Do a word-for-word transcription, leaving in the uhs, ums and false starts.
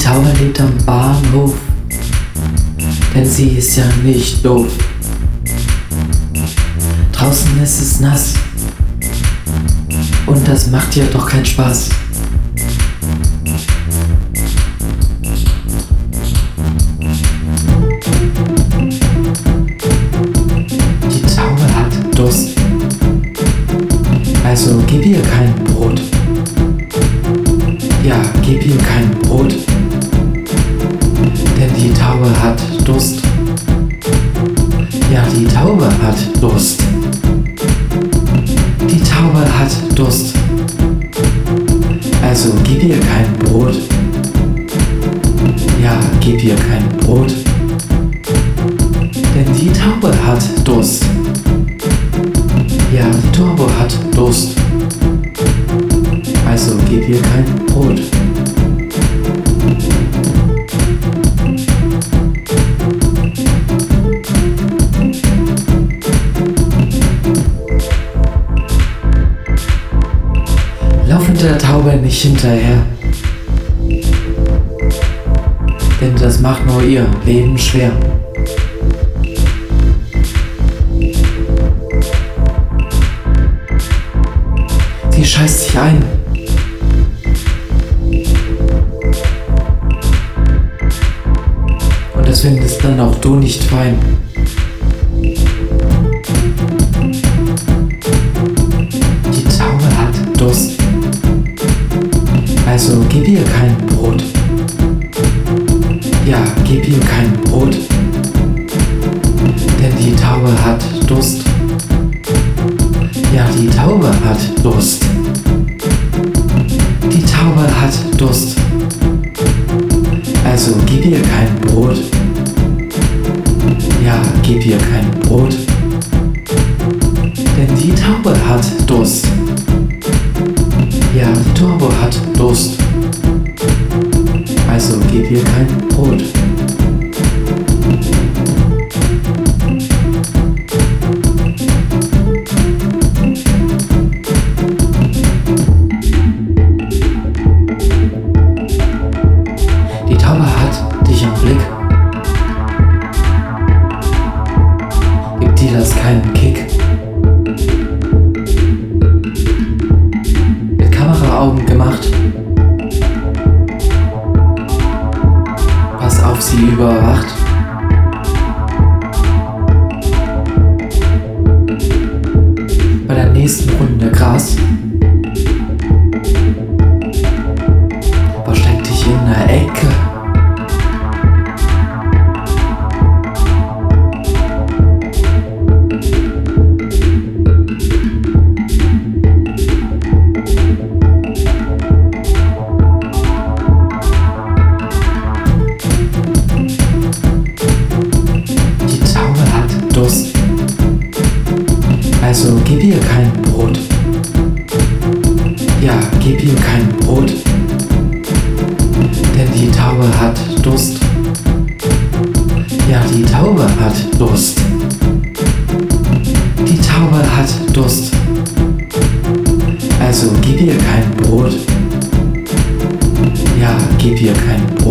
Taube lebt am Bahnhof, denn sie ist ja nicht doof. Draußen ist es nass und das macht ihr doch keinen Spaß. Die Taube hat Durst, also gib ihr kein Brot. Ja, gib ihr kein Brot, denn die Taube hat Durst. Ja, die Taube hat Durst. Die Taube hat Durst, also gib ihr kein Brot. Ja, gib ihr kein Brot, denn die Taube hat Durst. Ja, die Taube hat Durst, also gib ihr kein Brot. Laufen der Taube nicht hinterher, denn das macht nur ihr Leben schwer. Sie scheißt sich ein. Und das findest dann auch du nicht fein. Die Taube hat Durst, also gib ihr kein Brot. Ja, gib ihr kein Brot, denn die Taube hat Durst. Ja, die Taube hat Durst. Die Taube hat Durst, also gib ihr kein Brot. Ja, gib ihr kein Brot, denn die Taube hat Durst. Ja, die Taube hat Durst, also gib ihr kein Brot. Die Taube hat dich am Blick. Gibt dir das keinen Kick? Mit Kameraaugen gemacht. Pass auf, sie überwacht. Bei der nächsten Runde Gras versteck dich in der Ecke. Durst, also gib ihr kein Brot. Ja, gib ihr kein Brot, denn die Taube hat Durst. Ja, die Taube hat Durst. Die Taube hat Durst, also gib ihr kein Brot. Ja, gib ihr kein Brot.